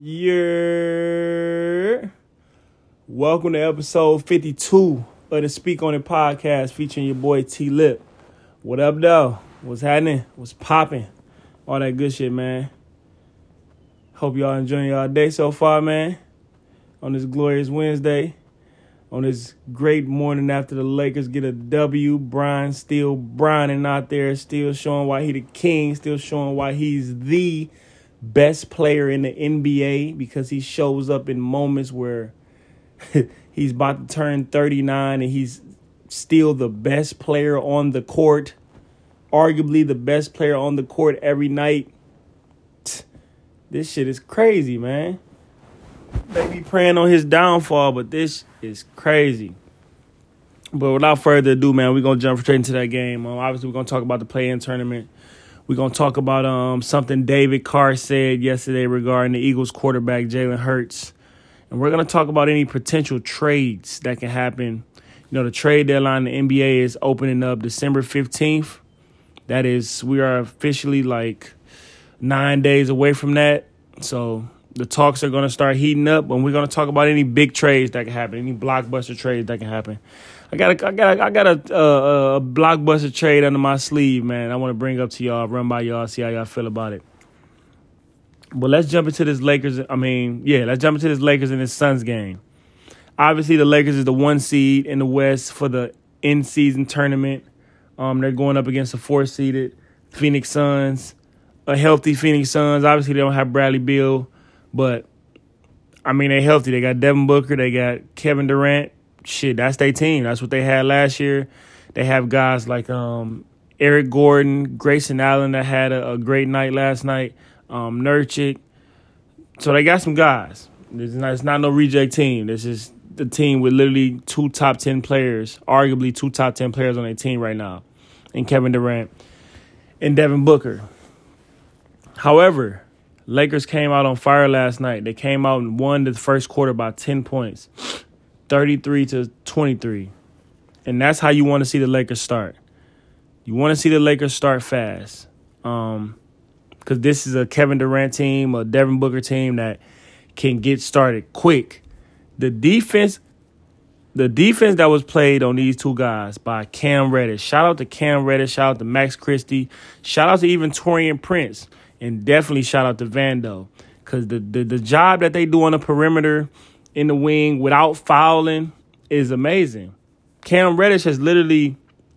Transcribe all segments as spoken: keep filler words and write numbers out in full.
Yeah. Welcome to episode fifty-two of the Speak On It podcast featuring your boy T-Lip. What up, though? What's happening? What's popping? All that good shit, man. Hope y'all enjoying y'all day so far, man. On this glorious Wednesday. On this great morning after the Lakers get a W. Brian still brining out there, still showing why he the king, still showing why he's the best player in the N B A because he shows up in moments where he's about to turn thirty-nine and he's still the best player on the court, arguably the best player on the court every night. This shit is crazy, man. They be praying on his downfall, but this is crazy. But without further ado, man, we're going to jump straight into that game. Um, obviously, we're going to talk about the play-in tournament. We're going to talk about um, something David Carr said yesterday regarding the Eagles quarterback, Jalen Hurts. And we're going to talk about any potential trades that can happen. You know, the trade deadline in the N B A is opening up December fifteenth. That is, we are officially like nine days away from that. So the talks are going to start heating up, and we're going to talk about any big trades that can happen, any blockbuster trades that can happen. I got a, I got a, I got a, uh, a blockbuster trade under my sleeve, man. I want to bring up to y'all, run by y'all, see how y'all feel about it. But let's jump into this Lakers. I mean, yeah, let's jump into this Lakers and this Suns game. Obviously, the Lakers is the one seed in the West for the in-season tournament. Um, they're going up against the four-seeded Phoenix Suns, a healthy Phoenix Suns. Obviously, they don't have Bradley Beal, but I mean, they're healthy. They got Devin Booker. They got Kevin Durant. Shit, that's their team. That's what they had last year. They have guys like um, Eric Gordon, Grayson Allen that had a, a great night last night, um, Nurkic. So they got some guys. It's not, it's not no reject team. This is the team with literally two top ten players, arguably two top ten players on their team right now, and Kevin Durant and Devin Booker. However, Lakers came out on fire last night. They came out and won the first quarter by ten points. thirty-three to twenty-three. And that's how you want to see the Lakers start. You want to see the Lakers start fast. Um, because this is a Kevin Durant team, a Devin Booker team that can get started quick. The defense, the defense that was played on these two guys by Cam Reddish. Shout out to Cam Reddish. Shout out to Max Christie. Shout out to even Taurean Prince. And definitely shout out to Vando. Because the, the, the job that they do on the perimeter in the wing without fouling is amazing. Cam Reddish has literally,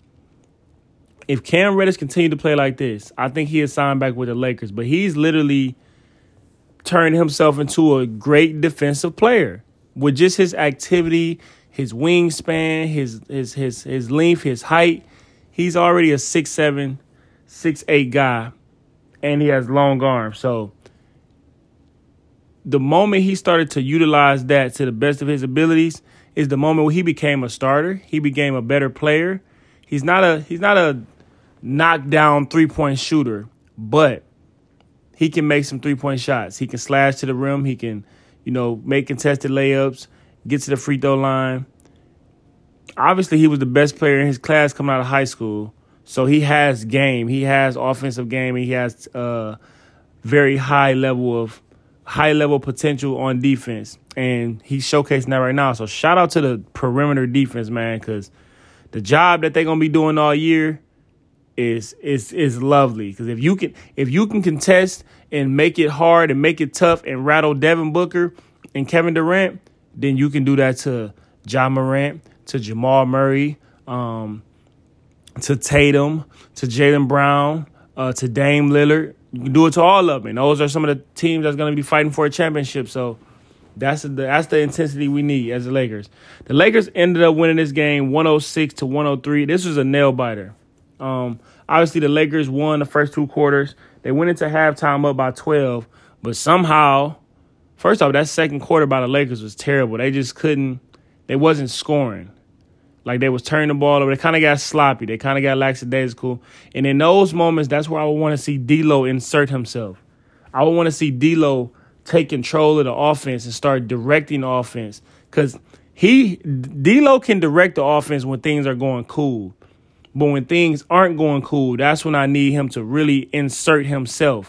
if Cam Reddish continued to play like this, I think he is signed back with the Lakers. But he's literally turned himself into a great defensive player with just his activity, his wingspan, his his his his length, his height. He's already a six seven, six eight guy, and he has long arms. So the moment he started to utilize that to the best of his abilities is the moment where he became a starter. He became a better player. He's not a he's not a knockdown three-point shooter, but he can make some three-point shots. He can slash to the rim. He can, you know, make contested layups, get to the free throw line. Obviously, he was the best player in his class coming out of high school, so he has game. He has offensive game, and he has a very high level of high-level potential on defense, and he's showcasing that right now. So shout out to the perimeter defense, man, because the job that they're gonna be doing all year is is is lovely. Because if you can if you can contest and make it hard and make it tough and rattle Devin Booker and Kevin Durant, then you can do that to Ja Morant, to Jamal Murray, um, to Tatum, to Jaylen Brown, uh, to Dame Lillard. You can do it to all of them. And those are some of the teams that's going to be fighting for a championship. So that's the that's the intensity we need as the Lakers. The Lakers ended up winning this game one oh six to one oh three. This was a nail-biter. Um, obviously, the Lakers won the first two quarters. They went into halftime up by twelve. But somehow, first off, that second quarter by the Lakers was terrible. They just couldn't – they wasn't scoring. Like, they was turning the ball over. They kind of got sloppy. They kind of got lackadaisical. And in those moments, that's where I would want to see D'Lo insert himself. I would want to see D'Lo take control of the offense and start directing the offense. Because he D'Lo can direct the offense when things are going cool. But when things aren't going cool, that's when I need him to really insert himself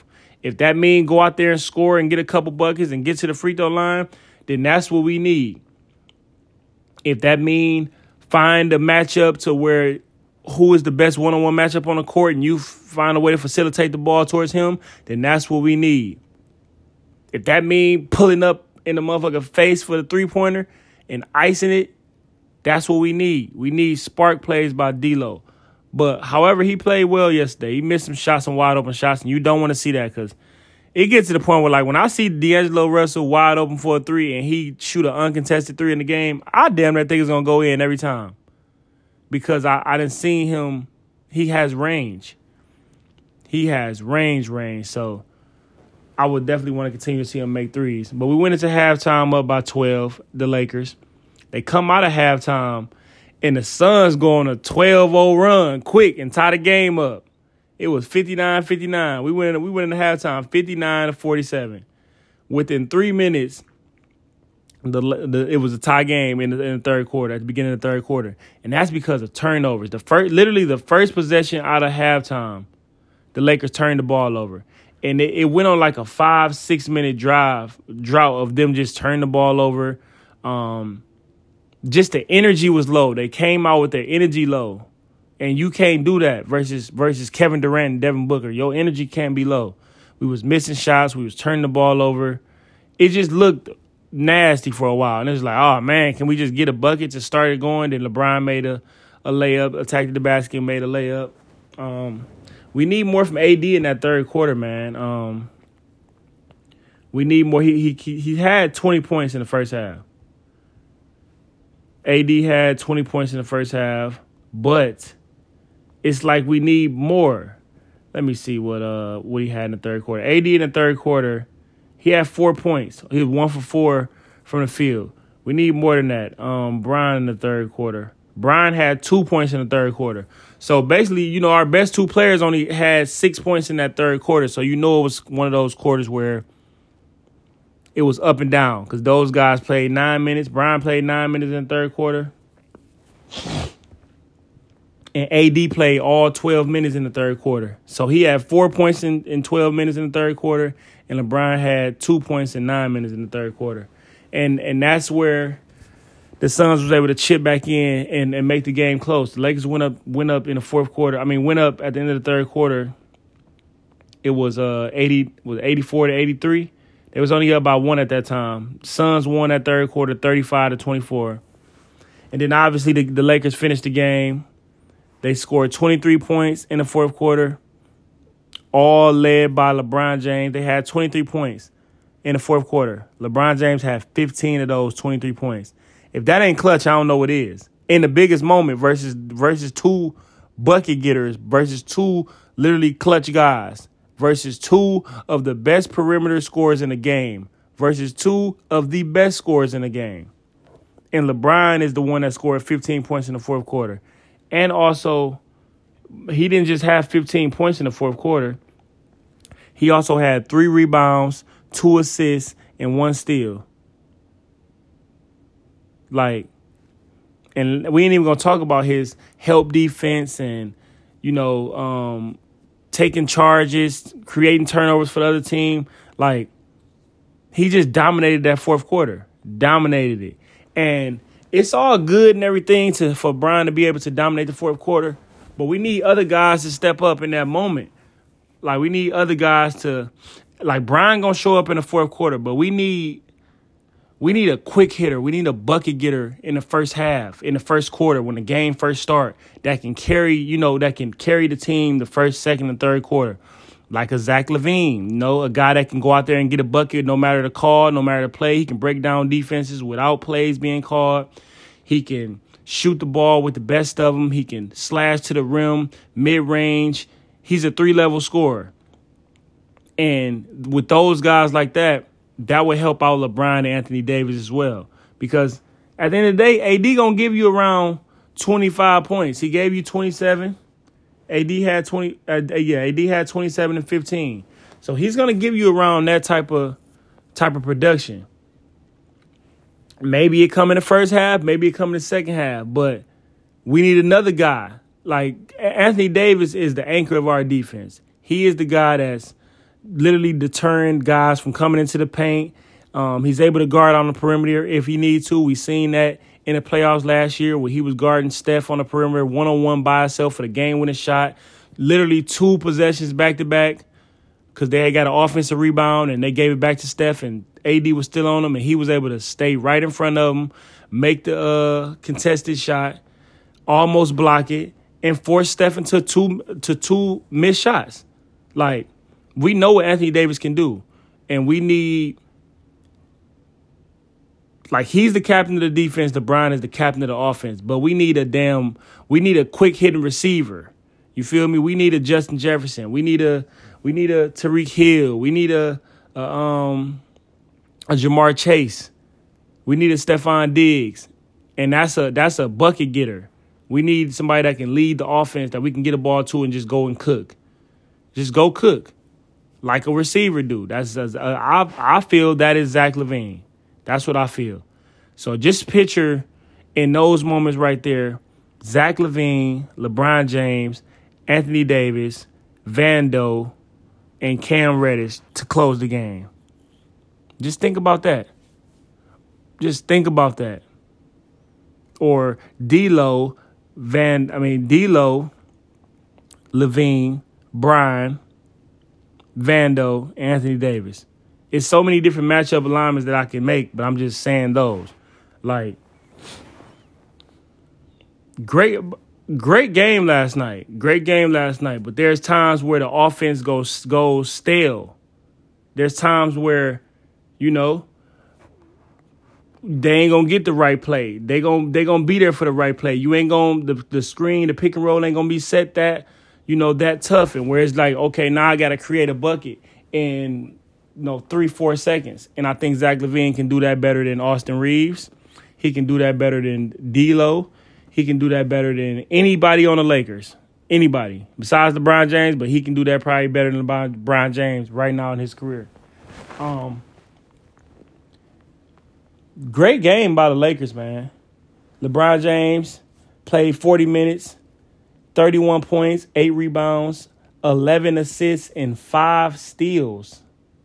If that means go out there and score and get a couple buckets and get to the free throw line, then that's what we need. If that means find a matchup to where who is the best one-on-one matchup on the court and you find a way to facilitate the ball towards him, then that's what we need. If that means pulling up in the motherfucker's face for the three-pointer and icing it, that's what we need. We need spark plays by D'Lo. But however, he played well yesterday. He missed some shots, some wide open shots, and you don't want to see that because it gets to the point where, like, when I see D'Angelo Russell wide open for a three and he shoot an uncontested three in the game, I damn that thing is going to go in every time because I, I done seen him. He has range. He has range, range. So I would definitely want to continue to see him make threes. But we went into halftime up by twelve, the Lakers. They come out of halftime, and the Suns go on a twelve oh run quick and tie the game up. It was fifty-nine fifty-nine. We went, we went into halftime fifty-nine to forty-seven. Within three minutes, the, the it was a tie game in the, in the third quarter, at the beginning of the third quarter. And that's because of turnovers. The first, literally the first possession out of halftime, the Lakers turned the ball over. And it, it went on like a five, six-minute drive, drought of them just turning the ball over. Um... Just the energy was low. They came out with their energy low. And you can't do that versus versus Kevin Durant and Devin Booker. Your energy can't be low. We was missing shots. We was turning the ball over. It just looked nasty for a while. And it was like, oh, man, can we just get a bucket to start it going? Then LeBron made a, a layup, attacked the basket, made a layup. Um, we need more from A D in that third quarter, man. Um, we need more. He, he, he had twenty points in the first half. A D had twenty points in the first half, but it's like we need more. Let me see what uh what he had in the third quarter. A D in the third quarter, he had four points. He was one for four from the field. We need more than that. Um, Brian in the third quarter. Brian had two points in the third quarter. So basically, you know, our best two players only had six points in that third quarter. So you know it was one of those quarters where it was up and down because those guys played nine minutes. Brian played nine minutes in the third quarter. And A D played all twelve minutes in the third quarter. So he had four points in, in twelve minutes in the third quarter, and LeBron had two points in nine minutes in the third quarter. And and that's where the Suns was able to chip back in and, and make the game close. The Lakers went up went up in the fourth quarter. I mean, went up at the end of the third quarter. It was uh eighty was eighty-four to eighty-three. It was only up by one at that time. Suns won that third quarter, thirty-five to twenty-four. And then obviously the, the Lakers finished the game. They scored twenty-three points in the fourth quarter, all led by LeBron James. They had twenty-three points in the fourth quarter. LeBron James had fifteen of those twenty-three points. If that ain't clutch, I don't know what is. In the biggest moment versus versus two bucket getters, versus two literally clutch guys, versus two of the best perimeter scorers in the game, versus two of the best scorers in the game. And LeBron is the one that scored fifteen points in the fourth quarter. And also, he didn't just have fifteen points in the fourth quarter. He also had three rebounds, two assists, and one steal. Like, and we ain't even going to talk about his help defense and, you know, um, taking charges, creating turnovers for the other team. Like, he just dominated that fourth quarter. Dominated it. And it's all good and everything to for Brian to be able to dominate the fourth quarter, but we need other guys to step up in that moment. Like, we need other guys to, like, Brian gonna show up in the fourth quarter, but we need we need a quick hitter. We need a bucket getter in the first half, in the first quarter, when the game first start, that can carry, you know, that can carry the team the first, second, and third quarter. Like a Zach LaVine, you know, a guy that can go out there and get a bucket no matter the call, no matter the play. He can break down defenses without plays being called. He can shoot the ball with the best of them. He can slash to the rim, mid-range. He's a three-level scorer. And with those guys like that, that would help out LeBron and Anthony Davis as well. Because at the end of the day, A D going to give you around twenty-five points. He gave you twenty-seven. A D had twenty. Uh, yeah, A D had twenty-seven and fifteen. So he's going to give you around that type of type of production. Maybe it come in the first half, maybe it come in the second half, but we need another guy. Like, Anthony Davis is the anchor of our defense. He is the guy that's literally deterring guys from coming into the paint. Um, he's able to guard on the perimeter if he needs to. We've seen that in the playoffs last year where he was guarding Steph on the perimeter one-on-one by himself for the game-winning shot. Literally two possessions back-to-back because they had got an offensive rebound and they gave it back to Steph and A D was still on him and he was able to stay right in front of him, make the uh, contested shot, almost block it, and force Steph into two, to two missed shots. Like, we know what Anthony Davis can do, and we need, like, he's the captain of the defense, LeBron is the captain of the offense, but we need a damn, we need a quick hitting receiver. You feel me? We need a Justin Jefferson. We need a, we need a Tariq Hill. We need a, a um, a Jamar Chase. We need a Stephon Diggs, and that's a that's a bucket getter. We need somebody that can lead the offense that we can get a ball to and just go and cook, just go cook. Like a receiver do. That's uh, I I feel that is Zach LaVine. That's what I feel. So just picture in those moments right there, Zach LaVine, LeBron James, Anthony Davis, Vando, and Cam Reddish to close the game. Just think about that. Just think about that. Or D'Lo, Van. I mean D'Lo, LaVine, Brian, Vando, Anthony Davis. It's so many different matchup alignments that I can make, but I'm just saying those. Like, great, great game last night. Great game last night. But there's times where the offense goes goes stale. There's times where, you know, they ain't gonna get the right play. They gon' they gonna be there for the right play. You ain't gonna the the screen, the pick and roll ain't gonna be set that, you know, that tough. And where it's like, okay, now I gotta create a bucket in, you know, three, four seconds. And I think Zach LaVine can do that better than Austin Reeves. He can do that better than D'Lo. He can do that better than anybody on the Lakers. Anybody besides LeBron James, but he can do that probably better than LeBron James right now in his career. Um, great game by the Lakers, man. LeBron James played forty minutes, thirty-one points, eight rebounds, eleven assists, and five steals.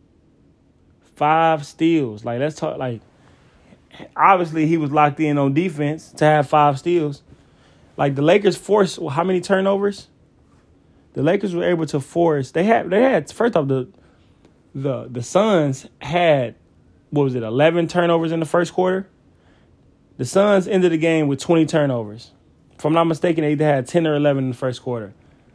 Five steals. Like, let's talk, like, obviously he was locked in on defense to have five steals. Like, the Lakers forced, well, how many turnovers? The Lakers were able to force, they had, they had, first off, the, the, the Suns had, what was it, eleven turnovers in the first quarter? The Suns ended the game with twenty turnovers. If I'm not mistaken, they either had ten or eleven in the first quarter.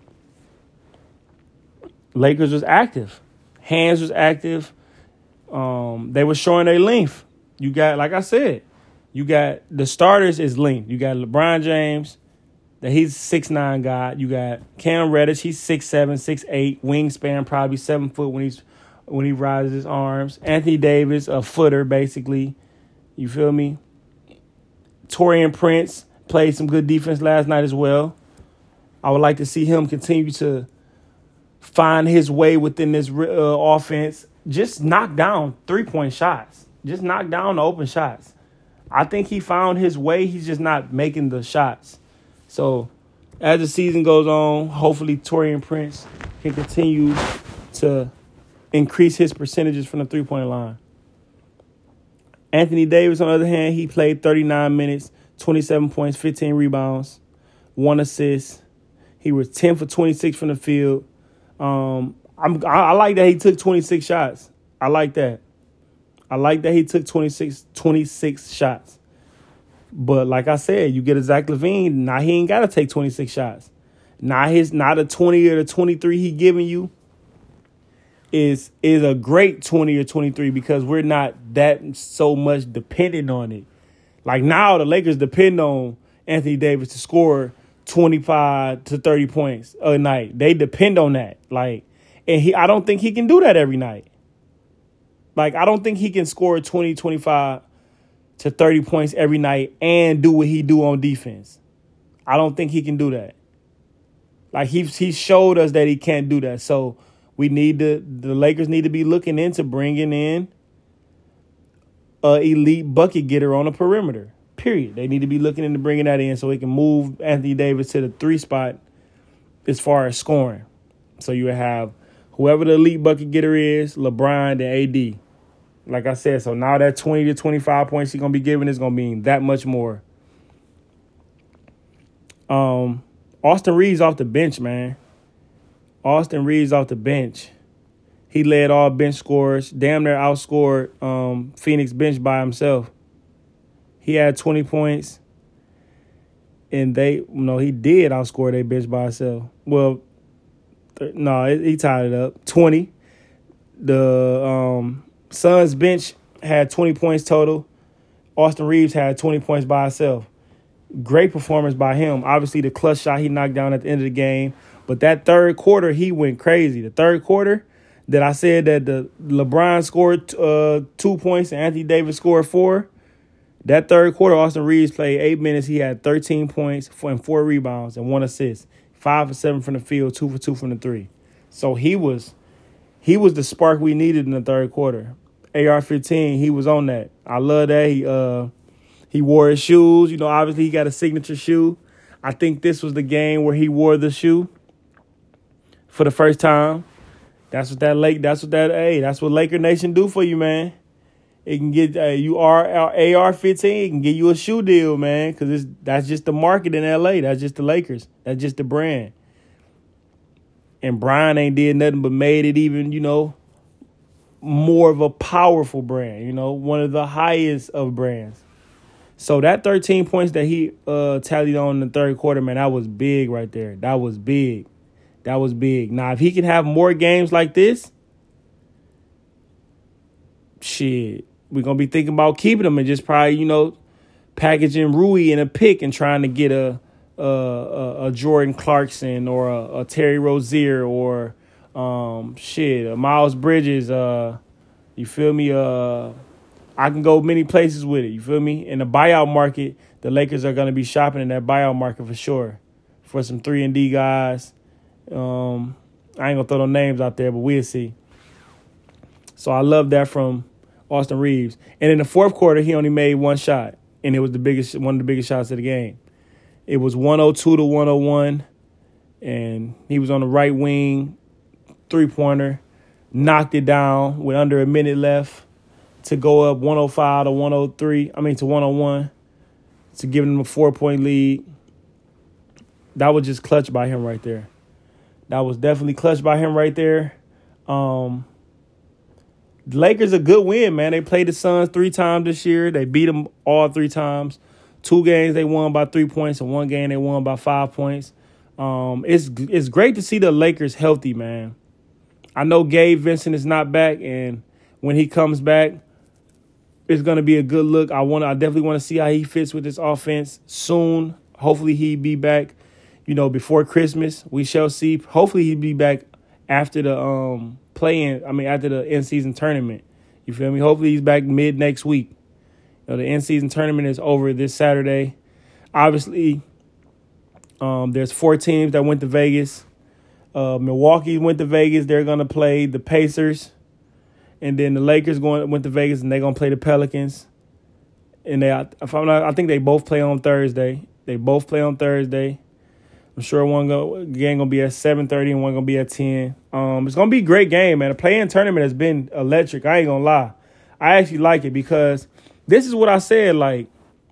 Lakers was active. Hands was active. Um, they were showing their length. You got, like I said, you got the starters is length. You got LeBron James, that he's six nine guy. You got Cam Reddish, he's six seven, six eight, wingspan, probably seven foot when he's when he rises his arms. Anthony Davis, a footer, basically. You feel me? Taurean Prince played some good defense last night as well. I would like to see him continue to find his way within this uh, offense. Just knock down three-point shots. Just knock down the open shots. I think he found his way. He's just not making the shots. So as the season goes on, hopefully Taurean Prince can continue to increase his percentages from the three-point line. Anthony Davis, on the other hand, he played thirty-nine minutes, twenty-seven points, fifteen rebounds, one assist. He was ten for twenty-six from the field. Um, I'm, I, I like that he took twenty-six shots. I like that. I like that he took twenty-six, twenty-six shots. But like I said, you get a Zach LaVine, now he ain't got to take twenty-six shots. Now his, not a twenty or the twenty-three he giving you is is a great twenty or twenty-three because we're not that so much dependent on it. Like now the Lakers depend on Anthony Davis to score twenty-five to thirty points a night. They depend on that. Like, and he, I don't think he can do that every night. Like, I don't think he can score twenty, twenty-five to thirty points every night and do what he do on defense. I don't think he can do that. Like, he he showed us that he can't do that. So we need to, the Lakers need to be looking into bringing in an elite bucket getter on the perimeter. Period. They need to be looking into bringing that in so he can move Anthony Davis to the three spot as far as scoring. So you have Whoever the elite bucket getter is, LeBron and A D. Like I said, so now that twenty to twenty-five points he's going to be giving is going to mean that much more. Um, Austin Reeves off the bench, man. Austin Reeves off the bench. He led all bench scorers. Damn near outscored um, Phoenix bench by himself. He had twenty points. And they, no, he did outscore their bench by himself. Well, th- no, he tied it up. twenty. The um, Suns bench had twenty points total. Austin Reeves had twenty points by himself. Great performance by him. Obviously, the clutch shot he knocked down at the end of the game. But that third quarter, he went crazy. The third quarter that I said that the LeBron scored uh, two points and Anthony Davis scored four. That third quarter, Austin Reeves played eight minutes. He had thirteen points and four rebounds and one assist. Five for seven from the field, two for two from the three. So he was he was the spark we needed in the third quarter. A R fifteen, he was on that. I love that. He uh he wore his shoes. You know, obviously he got a signature shoe. I think this was the game where he wore the shoe for the first time. That's what that Lake. That's what that. Hey, that's what Laker Nation do for you, man. It can get uh, you are A R fifteen. It can get you a shoe deal, man, because it's that's just the market in L A. That's just the Lakers. That's just the brand. And Brian ain't did nothing but made it even, you know, more of a powerful brand. You know, one of the highest of brands. So that thirteen points that he uh, tallied on in the third quarter, man, that was big right there. That was big. That was big. Now, if he can have more games like this, shit, we're going to be thinking about keeping him and just probably, you know, packaging Rui in a pick and trying to get a a, a, a Jordan Clarkson or a, a Terry Rozier or, um, shit, a Miles Bridges. Uh, you feel me? Uh, I can go many places with it. You feel me? In the buyout market, the Lakers are going to be shopping in that buyout market for sure for some three and D guys. Um, I ain't gonna throw no names out there, but we'll see. So I love that from Austin Reeves. And in the fourth quarter, he only made one shot, and it was the biggest, one of the biggest shots of the game. It was one oh two to one oh one, and he was on the right wing, three-pointer, knocked it down with under a minute left to go up one oh five to one oh three. I mean to one oh one to give him a four-point lead. That was just clutch by him right there. That was definitely clutch by him right there. Um, the Lakers a good win, man. They played the Suns three times this year. They beat them all three times. Two games they won by three points, and one game they won by five points. Um, it's it's great to see the Lakers healthy, man. I know Gabe Vincent is not back, and when he comes back, it's gonna be a good look. I want I definitely want to see how he fits with this offense soon. Hopefully he be back. You know, before Christmas, we shall see. Hopefully he'll be back after the um play-in, I mean, after the in-season tournament. You feel me? Hopefully he's back mid next week. You know, the in-season tournament is over this Saturday. Obviously, um, there's four teams that went to Vegas. Uh, Milwaukee went to Vegas. They're going to play the Pacers. And then the Lakers going went to Vegas, and they're going to play the Pelicans. And they, if I'm not, I think they both play on Thursday. They both play on Thursday. I'm sure one go, game going to be at seven thirty and one going to be at ten. Um, it's going to be a great game, man. The play-in tournament has been electric. I ain't going to lie. I actually like it because this is what I said. Like,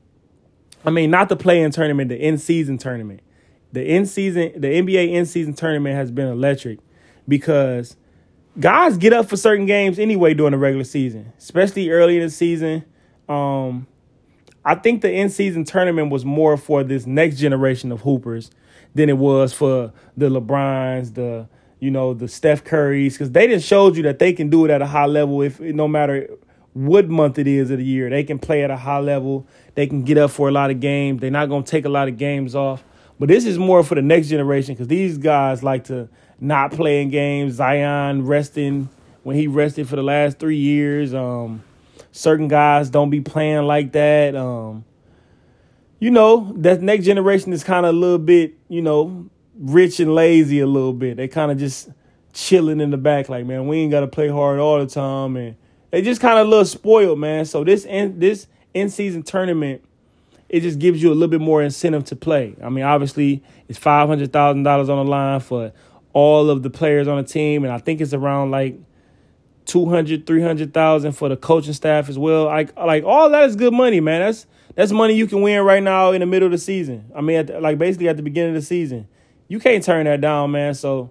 I mean, not the play-in tournament, the in-season tournament. The in-season, the N B A in-season tournament has been electric because guys get up for certain games anyway during the regular season, especially early in the season. Um, I think the in-season tournament was more for this next generation of hoopers than it was for the LeBrons, the, you know, the Steph Currys, because they just showed you that they can do it at a high level if no matter what month it is of the year. They can play at a high level. They can get up for a lot of games. They're not going to take a lot of games off. But this is more for the next generation because these guys like to not play in games. Zion resting when he rested for the last three years. Um, certain guys don't be playing like that. Um, you know, that next generation is kind of a little bit, you know, rich and lazy a little bit. They kind of just chilling in the back like, man, we ain't got to play hard all the time. And they just kind of a little spoiled, man. So this in, this in-season tournament, it just gives you a little bit more incentive to play. I mean, obviously, it's five hundred thousand dollars on the line for all of the players on the team, and I think it's around like two hundred, three hundred thousand for the coaching staff as well. Like, like all that is good money, man. That's that's money you can win right now in the middle of the season. I mean, at the, like basically at the beginning of the season, you can't turn that down, man. So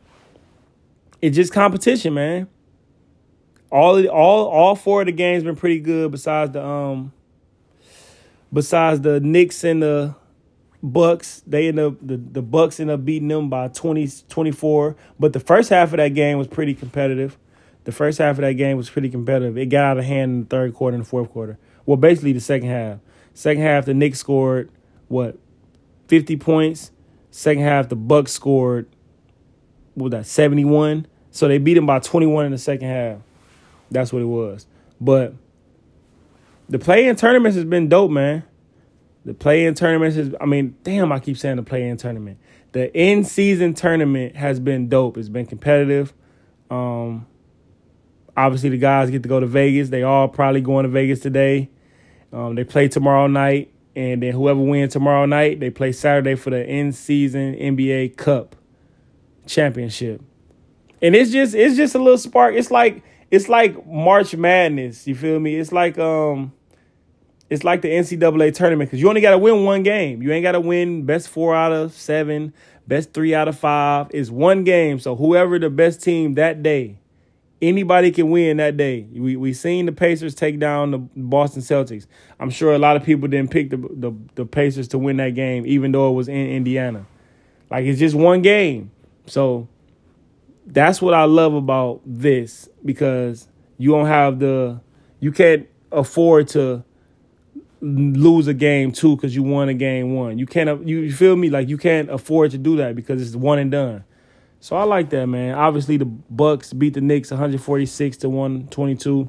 it's just competition, man. All of, all all four of the games been pretty good. Besides the um, besides the Knicks and the Bucks, they end up the, the Bucks end up beating them by twenty, twenty-four. But the first half of that game was pretty competitive. The first half of that game was pretty competitive. It got out of hand in the third quarter and the fourth quarter. Well, basically the second half. Second half, the Knicks scored, what, fifty points. Second half, the Bucks scored, what was that, seventy-one? So they beat them by twenty-one in the second half. That's what it was. But the play-in tournaments has been dope, man. The play-in tournaments is, I mean, damn, I keep saying the play-in tournament. The in-season tournament has been dope. It's been competitive. Um, obviously, the guys get to go to Vegas. They all probably going to Vegas today. Um, they play tomorrow night, and then whoever wins tomorrow night, they play Saturday for the in-season N B A Cup championship. And it's just, it's just a little spark. It's like, it's like March Madness. You feel me? It's like, um. It's like the N C double A tournament because you only got to win one game. You ain't got to win best four out of seven, best three out of five. It's one game. So whoever the best team that day, anybody can win that day. We we seen the Pacers take down the Boston Celtics. I'm sure a lot of people didn't pick the, the, the Pacers to win that game, even though it was in Indiana. Like, it's just one game. So that's what I love about this because you don't have the – you can't afford to – lose a game two because you won a game one. You can't, you feel me? Like, you can't afford to do that because it's one and done. So I like that, man. Obviously, the Bucks beat the Knicks one forty-six to one twenty-two.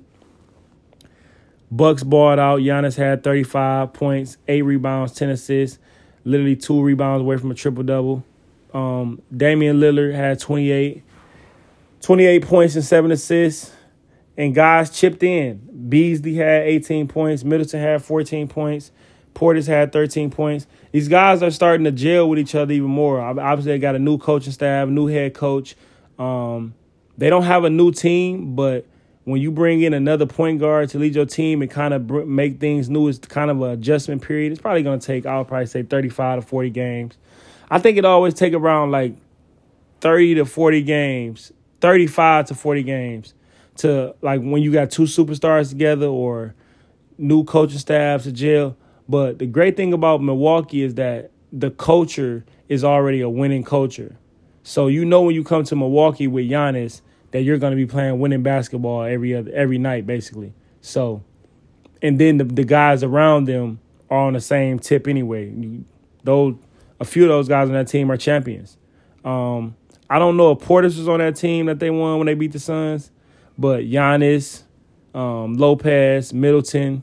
Bucks balled out. Giannis had thirty-five points, eight rebounds, ten assists, literally two rebounds away from a triple-double. Um, Damian Lillard had twenty-eight, twenty-eight points and seven assists. And guys chipped in. Beasley had eighteen points. Middleton had fourteen points. Portis had thirteen points. These guys are starting to gel with each other even more. Obviously, they got a new coaching staff, new head coach. Um, they don't have a new team, but when you bring in another point guard to lead your team and kind of br- make things new, it's kind of an adjustment period. It's probably going to take, I'll probably say, thirty-five to forty games. I think it always take around like thirty to forty games, thirty-five to forty games. To like when you got two superstars together or new coaching staffs to jail. But the great thing about Milwaukee is that the culture is already a winning culture. So you know when you come to Milwaukee with Giannis that you're going to be playing winning basketball every other every night, basically. So, and then the, the guys around them are on the same tip anyway. You, those a few of those guys on that team are champions. Um, I don't know if Portis was on that team that they won when they beat the Suns. But Giannis, um, Lopez, Middleton,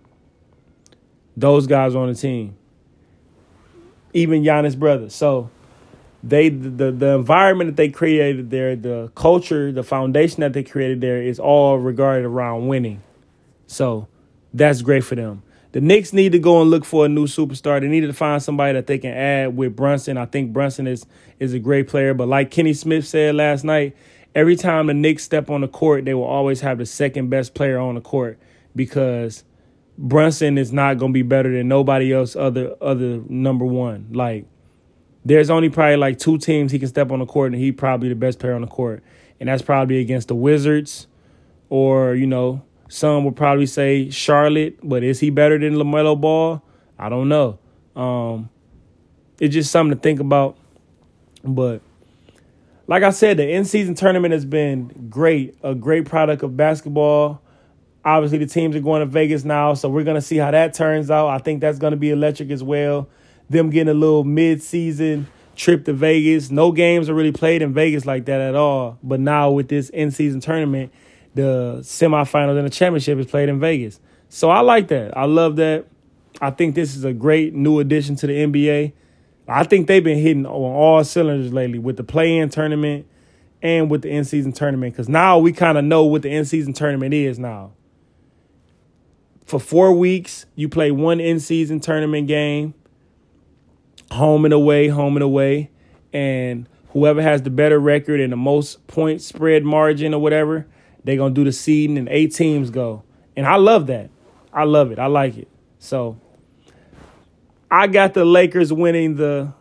those guys are on the team. Even Giannis' brother. So they the, the environment that they created there, the culture, the foundation that they created there is all regarded around winning. So that's great for them. The Knicks need to go and look for a new superstar. They needed to find somebody that they can add with Brunson. I think Brunson is is a great player. But like Kenny Smith said last night, every time the Knicks step on the court, they will always have the second best player on the court because Brunson is not going to be better than nobody else other other number one. Like, there's only probably like two teams he can step on the court, and he's probably the best player on the court. And that's probably against the Wizards or, you know, some would probably say Charlotte. But is he better than LaMelo Ball? I don't know. Um, it's just something to think about. But like I said, the in-season tournament has been great, a great product of basketball. Obviously, the teams are going to Vegas now, so we're going to see how that turns out. I think that's going to be electric as well. Them getting a little mid-season trip to Vegas. No games are really played in Vegas like that at all. But now with this in-season tournament, the semifinals and the championship is played in Vegas. So I like that. I love that. I think this is a great new addition to the N B A. I think they've been hitting on all cylinders lately with the play-in tournament and with the in-season tournament because now we kind of know what the in-season tournament is now. For four weeks, you play one in-season tournament game, home and away, home and away. And whoever has the better record and the most point spread margin or whatever, they're going to do the seeding and eight teams go. And I love that. I love it. I like it. So I got the Lakers winning the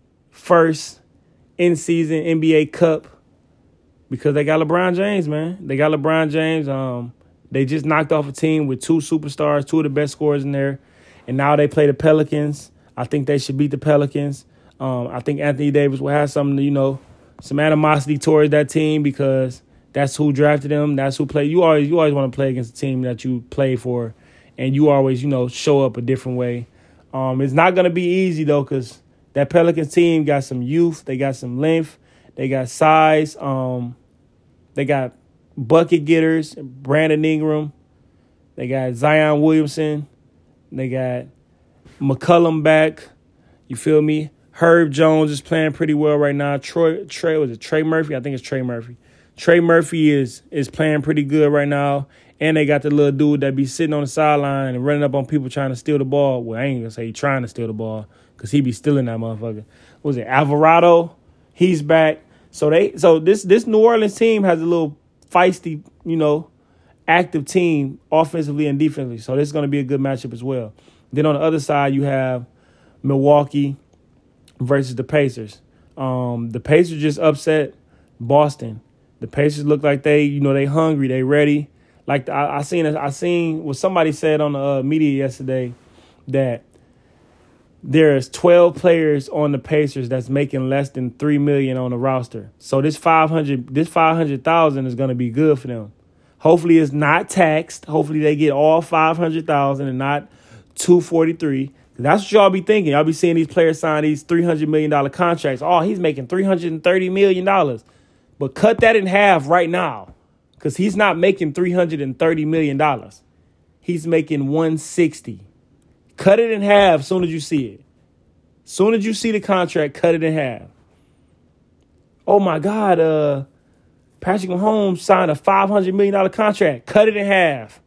first in-season N B A Cup because they got LeBron James, man. They got LeBron James. Um, they just knocked off a team with two superstars, two of the best scorers in there. And now they play the Pelicans. I think they should beat the Pelicans. Um, I think Anthony Davis will have some, you know, some animosity towards that team because that's who drafted him. That's who played. You always, you always want to play against a team that you play for, and you always, you know, show up a different way. Um, it's not going to be easy, though, because that Pelicans team got some youth. They got some length. They got size. Um, they got bucket getters, Brandon Ingram. They got Zion Williamson. They got McCollum back. You feel me? Herb Jones is playing pretty well right now. Troy, Trey, was it Trey Murphy? I think it's Trey Murphy. Trey Murphy is is playing pretty good right now. And they got the little dude that be sitting on the sideline and running up on people trying to steal the ball. Well, I ain't going to say he trying to steal the ball because he be stealing that motherfucker. What was it, Alvarado? He's back. So they so this this New Orleans team has a little feisty, you know, active team offensively and defensively. So this is going to be a good matchup as well. Then on the other side, you have Milwaukee versus the Pacers. Um, the Pacers just upset Boston. The Pacers look like they, you know, they hungry, they ready. Like I, I seen, I seen what somebody said on the uh, media yesterday that there's twelve players on the Pacers that's making less than three million on the roster. So this five hundred, this five hundred thousand is going to be good for them. Hopefully it's not taxed. Hopefully they get all five hundred thousand and not two forty three. That's what y'all be thinking. Y'all be seeing these players sign these three hundred million dollar contracts. Oh, he's making three hundred thirty million dollars. But cut that in half right now because he's not making three hundred thirty million dollars. He's making one hundred sixty. Cut it in half as soon as you see it. Soon as you see the contract, cut it in half. Oh, my God. Uh, Patrick Mahomes signed a five hundred million dollar contract. Cut it in half.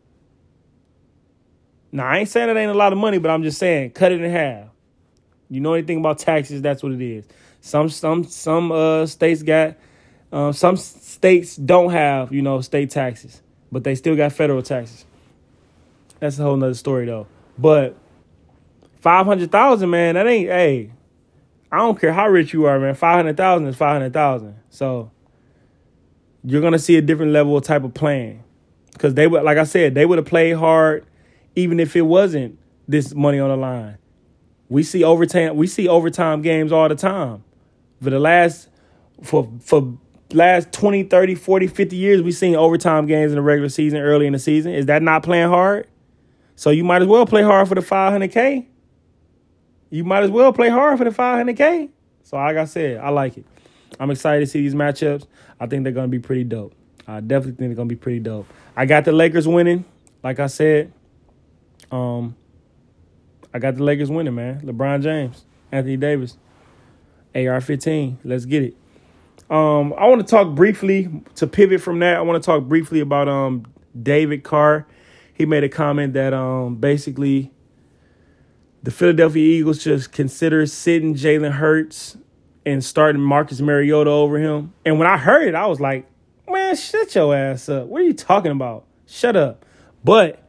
Now, I ain't saying that ain't a lot of money, but I'm just saying, cut it in half. You know anything about taxes, that's what it is. Some some some uh states got, um, some states don't have, you know, state taxes, but they still got federal taxes. That's a whole nother story, though. But five hundred thousand, man, that ain't, hey, I don't care how rich you are, man. five hundred thousand is five hundred thousand. So you're going to see a different level of type of playing. Because they would, like I said, they would have played hard even if it wasn't this money on the line. We see overtime, we see overtime games all the time. For the last, for for last twenty, thirty, forty, fifty years, we've seen overtime games in the regular season, early in the season. Is that not playing hard? So you might as well play hard for the five hundred K. You might as well play hard for the five hundred K. So like I said, I like it. I'm excited to see these matchups. I think they're going to be pretty dope. I definitely think they're going to be pretty dope. I got the Lakers winning, like I said. Um, I got the Lakers winning, man. LeBron James, Anthony Davis, A R fifteen. Let's get it. Um, I want to talk briefly, to pivot from that, I want to talk briefly about um David Carr. He made a comment that um basically the Philadelphia Eagles should consider sitting Jalen Hurts and starting Marcus Mariota over him. And when I heard it, I was like, man, shut your ass up. What are you talking about? Shut up. But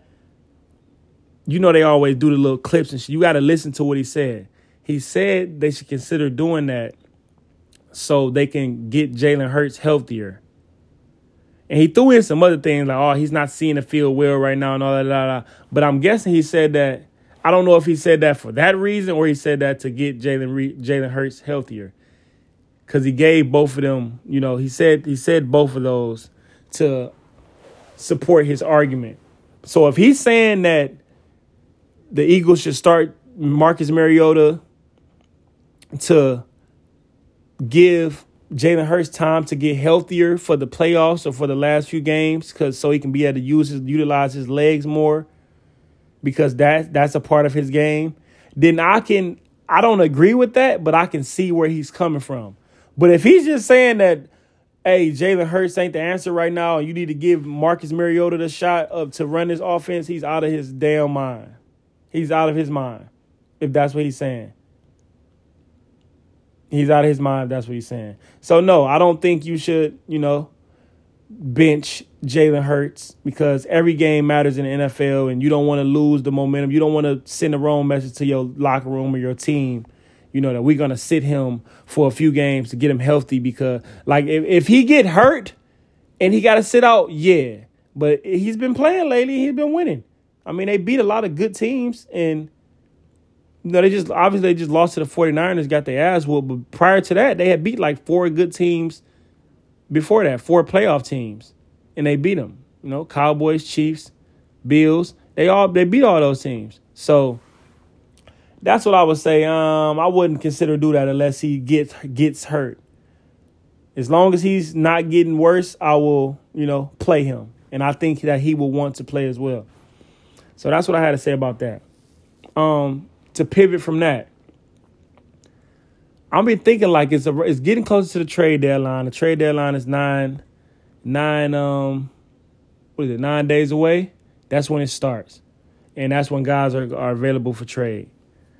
you know they always do the little clips and shit. You got to listen to what he said. He said they should consider doing that so they can get Jalen Hurts healthier. And he threw in some other things like, oh, he's not seeing the field well right now and all that. Blah, blah. But I'm guessing he said that. I don't know if he said that for that reason or he said that to get Jalen Re- Jalen Hurts healthier. Because he gave both of them, you know, he said he said both of those to support his argument. So if he's saying that the Eagles should start Marcus Mariota to give Jalen Hurts time to get healthier for the playoffs or for the last few games, because so he can be able to use his, utilize his legs more, because that that's a part of his game, then I can I don't agree with that, but I can see where he's coming from. But if he's just saying that, hey, Jalen Hurts ain't the answer right now, and you need to give Marcus Mariota the shot of to run this offense, he's out of his damn mind. He's out of his mind, if that's what he's saying. He's out of his mind. That's what he's saying. So, no, I don't think you should, you know, bench Jalen Hurts because every game matters in the N F L and you don't want to lose the momentum. You don't want to send the wrong message to your locker room or your team, you know, that we're going to sit him for a few games to get him healthy because, like, if, if he get hurt and he got to sit out, yeah. But he's been playing lately. He's been winning. I mean, they beat a lot of good teams and you know, they just obviously they just lost to the 49ers, got their ass whooped. But prior to that, they had beat like four good teams before that, four playoff teams, and they beat them. You know, Cowboys, Chiefs, Bills. They all they beat all those teams. So that's what I would say. Um, I wouldn't consider do that unless he gets gets hurt. As long as he's not getting worse, I will, you know, play him, and I think that he will want to play as well. So that's what I had to say about that. Um. To pivot from that, I've been thinking like it's a, it's getting closer to the trade deadline. The trade deadline is nine, nine, um, what is it, nine days away? That's when it starts. And that's when guys are, are available for trade.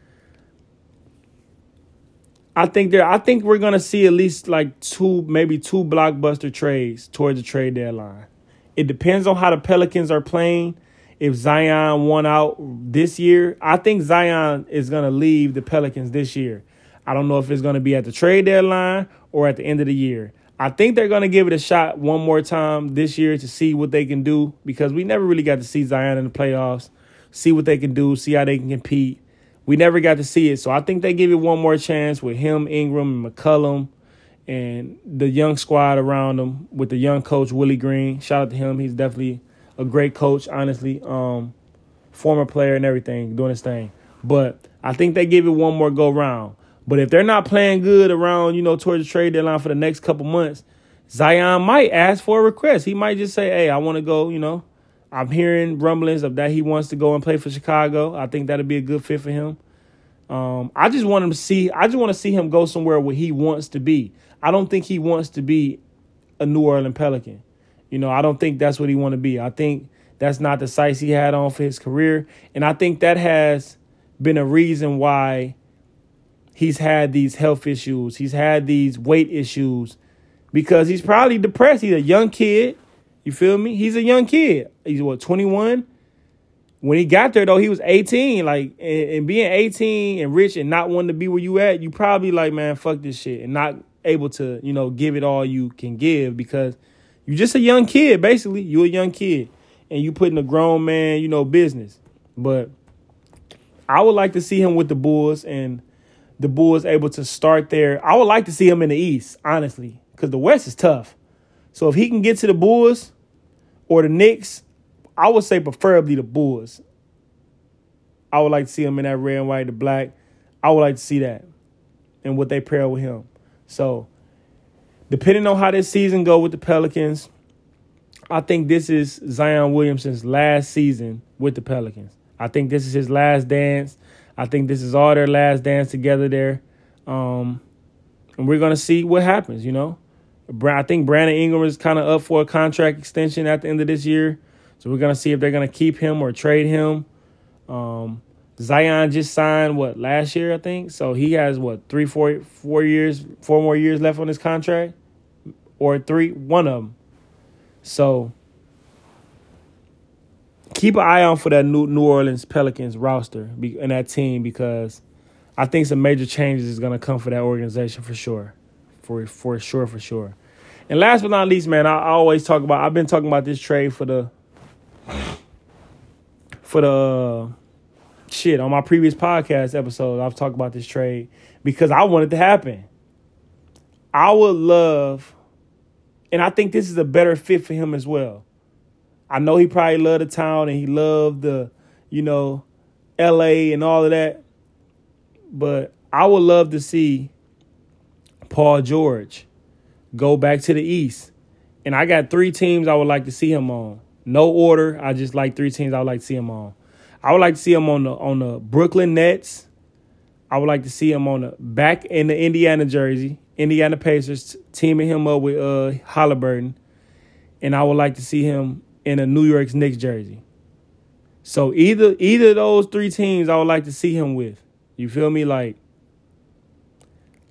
I think there, I think we're going to see at least like two, maybe two blockbuster trades towards the trade deadline. It depends on how the Pelicans are playing. If Zion won out this year, I think Zion is going to leave the Pelicans this year. I don't know if it's going to be at the trade deadline or at the end of the year. I think they're going to give it a shot one more time this year to see what they can do because we never really got to see Zion in the playoffs, see what they can do, see how they can compete. We never got to see it. So I think they give it one more chance with him, Ingram, and McCollum, and the young squad around them with the young coach, Willie Green. Shout out to him. He's definitely a great coach, honestly, um, former player and everything, doing his thing. But I think they give it one more go round. But if they're not playing good around, you know, towards the trade deadline for the next couple months, Zion might ask for a request. He might just say, hey, I want to go, you know. I'm hearing rumblings of that he wants to go and play for Chicago. I think that'd be a good fit for him. Um, I just want him to see, I just want to see him go somewhere where he wants to be. I don't think he wants to be a New Orleans Pelican. You know, I don't think that's what he want to be. I think that's not the sights he had on for his career. And I think that has been a reason why he's had these health issues. He's had these weight issues because he's probably depressed. He's a young kid. You feel me? He's a young kid. He's, what, twenty-one? When he got there, though, he was eighteen. Like, and, and being eighteen and rich and not wanting to be where you at, you probably like, man, fuck this shit. And not able to, you know, give it all you can give because you're just a young kid, basically. You're a young kid, and you put in a grown man, you know, business. But I would like to see him with the Bulls, and the Bulls able to start there. I would like to see him in the East, honestly, because the West is tough. So if he can get to the Bulls or the Knicks, I would say preferably the Bulls. I would like to see him in that red and white, the black. I would like to see that and what they pair with him. So depending on how this season go with the Pelicans, I think this is Zion Williamson's last season with the Pelicans. I think this is his last dance. I think this is all their last dance together there. Um, and we're going to see what happens, you know. I think Brandon Ingram is kind of up for a contract extension at the end of this year. So we're going to see if they're going to keep him or trade him. Um, Zion just signed, what, last year, I think? So he has, what, three, four, four years, four more years left on his contract? Or three, one of them. So keep an eye out for that New New Orleans Pelicans roster and that team because I think some major changes is going to come for that organization for sure. For, for sure, for sure. And last but not least, man, I, I always talk about, I've been talking about this trade for the, for the, uh, shit, on my previous podcast episode, I've talked about this trade because I want it to happen. I would love, and I think this is a better fit for him as well. I know he probably loved the town and he loved the, you know, L A and all of that. But I would love to see Paul George go back to the East. And I got three teams I would like to see him on. No order. I just like three teams I would like to see him on. I would like to see him on the on the Brooklyn Nets. I would like to see him on the back in the Indiana jersey, Indiana Pacers, teaming him up with uh, Halliburton. And I would like to see him in a New York Knicks jersey. So either either of those three teams I would like to see him with. You feel me? Like,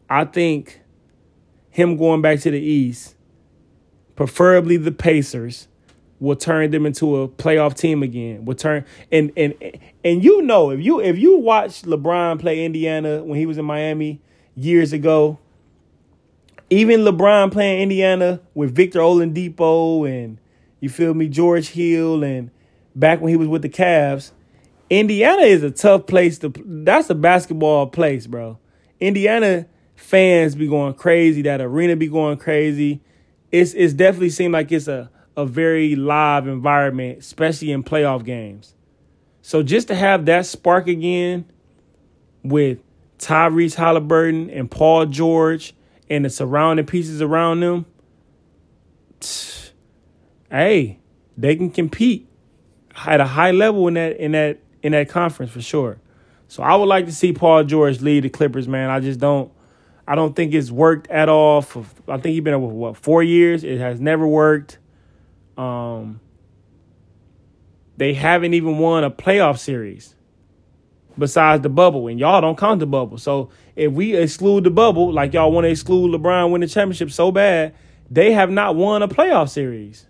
I think him going back to the East, preferably the Pacers, will turn them into a playoff team again. Will turn and and and you know if you if you watched LeBron play Indiana when he was in Miami years ago, even LeBron playing Indiana with Victor Oladipo and you feel me, George Hill, and back when he was with the Cavs, Indiana is a tough place to. That's a basketball place, bro. Indiana fans be going crazy. That arena be going crazy. It's it's definitely seemed like it's a. a very live environment, especially in playoff games. So just to have that spark again with Tyrese Halliburton and Paul George and the surrounding pieces around them, tch, hey, they can compete at a high level in that in that in that conference for sure. So I would like to see Paul George lead the Clippers, man. I just don't I don't think it's worked at all. For I think he's been over what four years. It has never worked. Um, they haven't even won a playoff series besides the bubble, and y'all don't count the bubble. So if we exclude the bubble, like y'all want to exclude LeBron winning the championship so bad, they have not won a playoff series.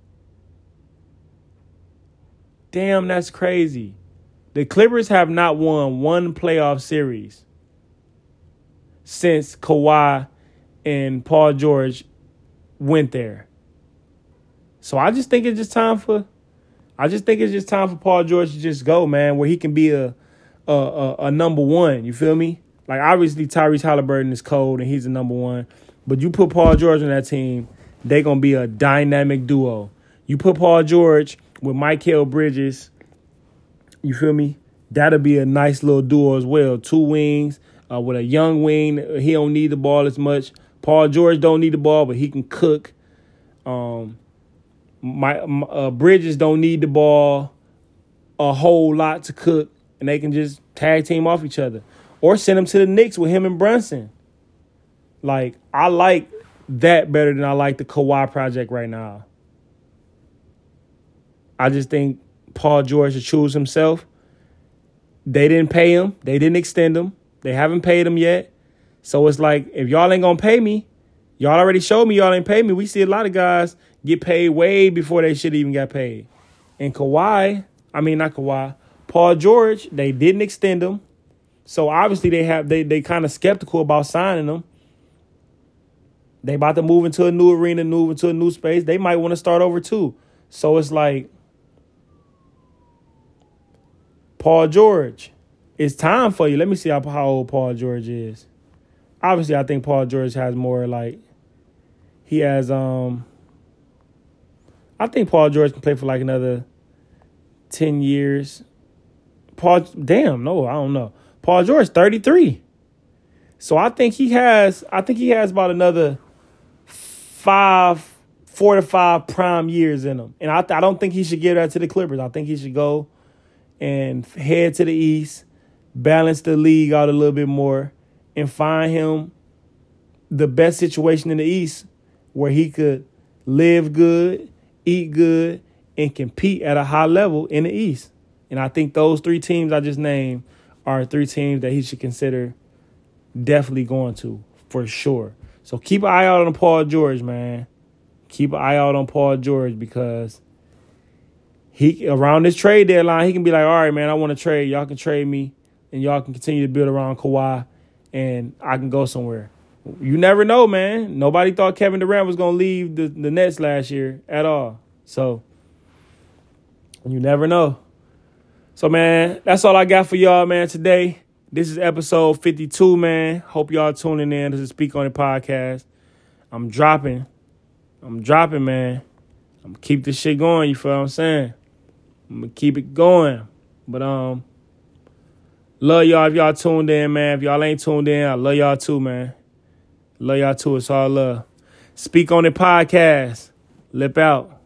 Damn, that's crazy. The Clippers have not won one playoff series since Kawhi and Paul George went there. So I just think it's just time for, I just think it's just time for Paul George to just go, man, where he can be a a, a, a number one. You feel me? Like obviously Tyrese Halliburton is cold and he's a number one, but you put Paul George on that team, they're gonna be a dynamic duo. You put Paul George with Mikal Bridges, you feel me? That'll be a nice little duo as well. Two wings uh, with a young wing. He don't need the ball as much. Paul George don't need the ball, but he can cook. Um. My uh, Bridges don't need the ball a whole lot to cook, and they can just tag team off each other or send them to the Knicks with him and Brunson. Like, I like that better than I like the Kawhi project right now. I just think Paul George should choose himself. They didn't pay him. They didn't extend him. They haven't paid him yet. So it's like, if y'all ain't going to pay me, y'all already showed me y'all ain't pay me. We see a lot of guys get paid way before they should even got paid. And Kawhi, I mean not Kawhi, Paul George, they didn't extend him. So obviously they have they they kind of skeptical about signing him. They about to move into a new arena, move into a new space. They might want to start over too. So it's like, Paul George, it's time for you. Let me see how, how old Paul George is. Obviously, I think Paul George has more like, he has, um, I think Paul George can play for like another ten years. Paul, damn, no, I don't know. Paul George, thirty-three. So I think he has, I think he has about another five, four to five prime years in him. And I, I don't think he should give that to the Clippers. I think he should go and head to the East, balance the league out a little bit more, and find him the best situation in the East where he could live good, eat good, and compete at a high level in the East. And I think those three teams I just named are three teams that he should consider definitely going to, for sure. So keep an eye out on Paul George, man. Keep an eye out on Paul George because he around this trade deadline, he can be like, all right, man, I want to trade. Y'all can trade me, and y'all can continue to build around Kawhi, and I can go somewhere. You never know, man. Nobody thought Kevin Durant was going to leave the, the Nets last year at all. So, you never know. So, man, that's all I got for y'all, man, today. This is episode fifty-two, man. Hope y'all tuning in to the Speak On It podcast. I'm dropping. I'm dropping, man. I'm going to keep this shit going, you feel what I'm saying? I'm going to keep it going. But, um, love y'all if y'all tuned in, man. If y'all ain't tuned in, I love y'all too, man. Love y'all too. It's all love. Speak On It podcast. Lip out.